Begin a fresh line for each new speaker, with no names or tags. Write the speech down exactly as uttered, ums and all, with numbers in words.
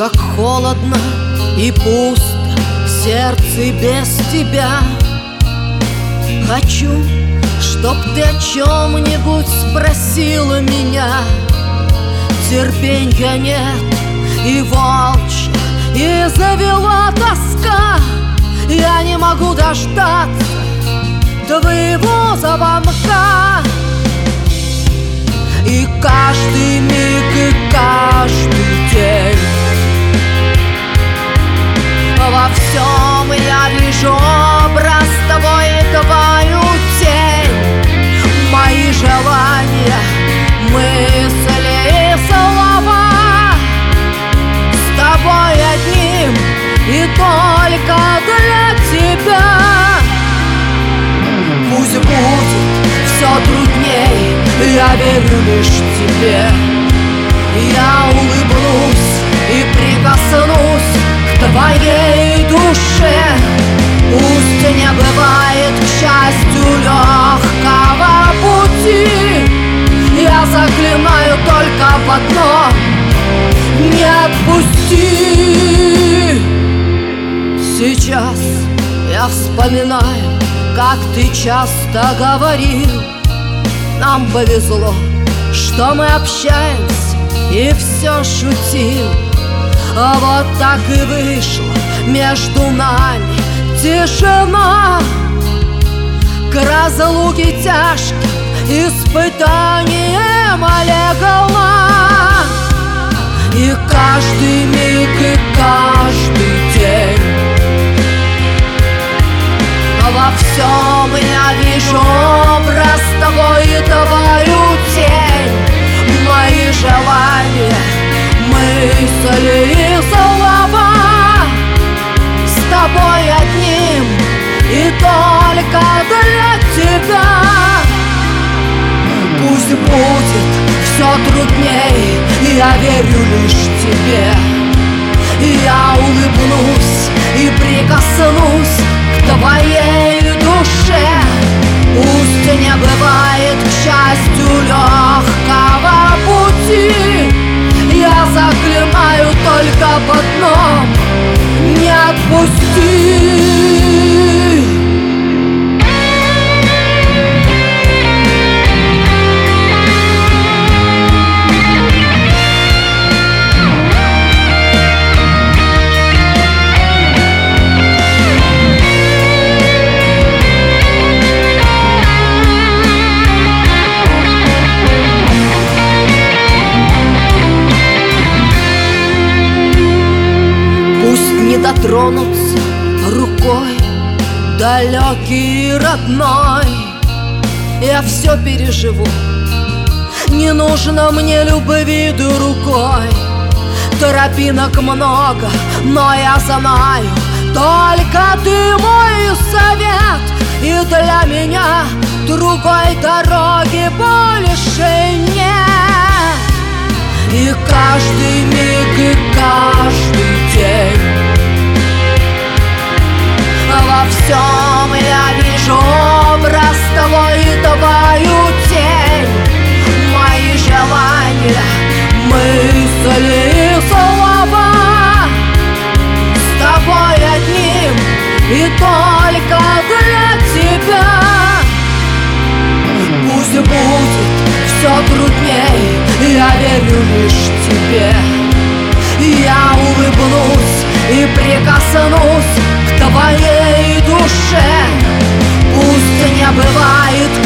как холодно и пусто в сердце без тебя. Хочу, чтоб ты о чем-нибудь спросила меня. Терпенья нет и волчья, и завела тоска. Я не могу дождаться твоего звонка. И каждый миг, и каждый день во всем я вижу образ тобой и твою тень. Мои желания, мысли и слова с тобой одним и только для тебя. Пусть будет все трудней, я верю лишь тебе. Я улыбнусь и прикоснусь к твоей душе. Пусть не бывает, к счастью, легкого пути. Я заклинаю только в одном: не отпусти. Сейчас я вспоминаю, как ты часто говорил: нам повезло, что мы общаемся, и все шутил. А вот так и вышло между нами тишина. К разлуке тяжким испытанием легла. И каждый миг, и каждый день во всем я вижу образ тобой и твою тень. Мои желания, мысли и слова с тобой одним и только для тебя. Пусть будет все трудней, я верю лишь тебе. Я улыбнусь и прикоснусь к твоей душе. Пусть не бывает, к счастью, легкого пути. Я заклинаю только в одном: не отпусти. Не дотронуться рукой далекий и родной. Я все переживу, не нужно мне любви другой. Тропинок много, но я знаю, только ты мой совет. И для меня другой дороги больше нет. И каждый миг, и каждый день во всем я вижу образ твой и твою тень. Мои желания, мысли и слова с тобой одним и только для тебя. Пусть будет все трудней, я верю лишь тебе. Я улыбнусь и прикоснусь к твоей душе. Пусть не бывает,